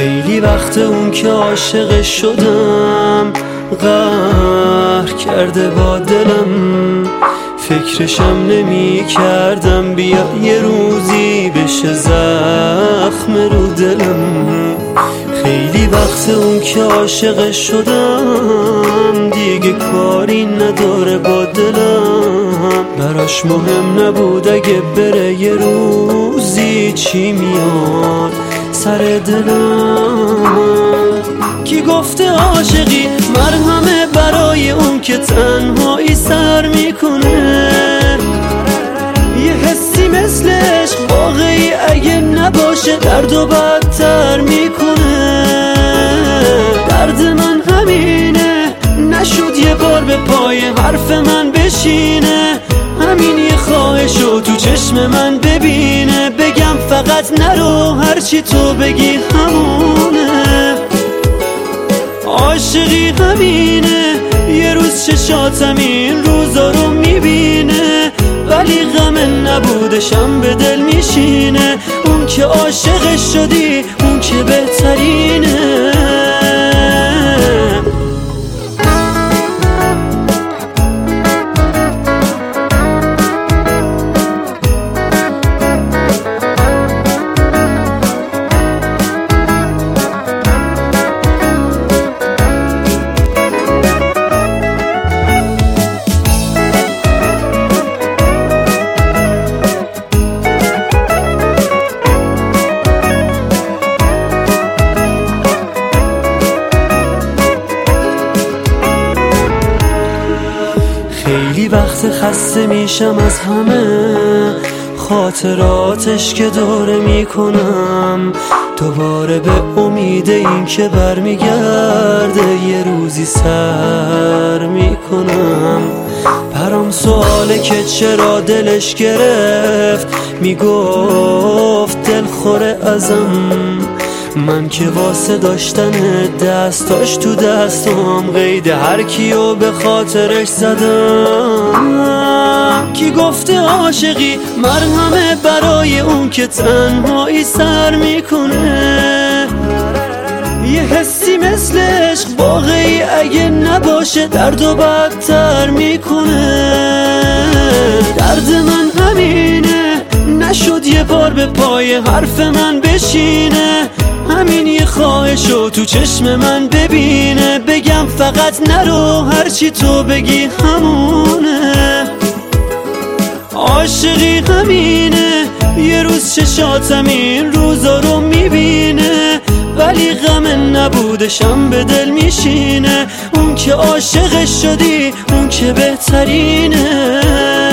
خیلی وقت اون که عاشق شدم قهر کرده با دلم، فکرشم نمی کردم بیا یه روزی بشه زخم رو دلم. خیلی وقت اون که عاشق شدم دیگه کاری نداره با دلم، براش مهم نبود اگه بره یه روزی چی میاد سر دلم. کی گفته عاشقی مرهمه برای اون که تنهایی سر میکنه؟ یه حسی مثل عشق واقعی اگه نباشه دردو بدتر میکنه. درد من همینه، نشد یه بار به پای حرف من بشینه. همین یه خواهشو تو چشم من ببینه، بگم فقط نرو هرچی تو بگی همونه. عاشقی همینه، یه روز چشاتم این روزا رو میبینه، ولی غم نبودشم به دل میشینه. اون که عاشق شدی اون که بهترینه. خیلی وقت خسته میشم از همه خاطراتش که دوره میکنم، دوباره به امید این که برمیگرده یه روزی سر میکنم. برام سواله که چرا دلش گرفت، میگفت دلخوره ازم. من که واسه داشتن دستاش تو دستم قید هر کیو به خاطرش زدم. کی گفته عاشقی مرهمه برای اون که تنهایی سر میکنه؟ یه حسی مثل عشق واقعی اگه نباشه دردو بدتر میکنه. درد من همینه، نشد یه بار به پای حرف من بشینه. همین یه خواهشو تو چشم من ببینه، بگم فقط نرو هرچی تو بگی همونه. عاشقی همینه، یه روز چشاتم این روزا رو میبینه، ولی غم نبودشم به دل میشینه. اون که عاشق شدی اون که بهترینه.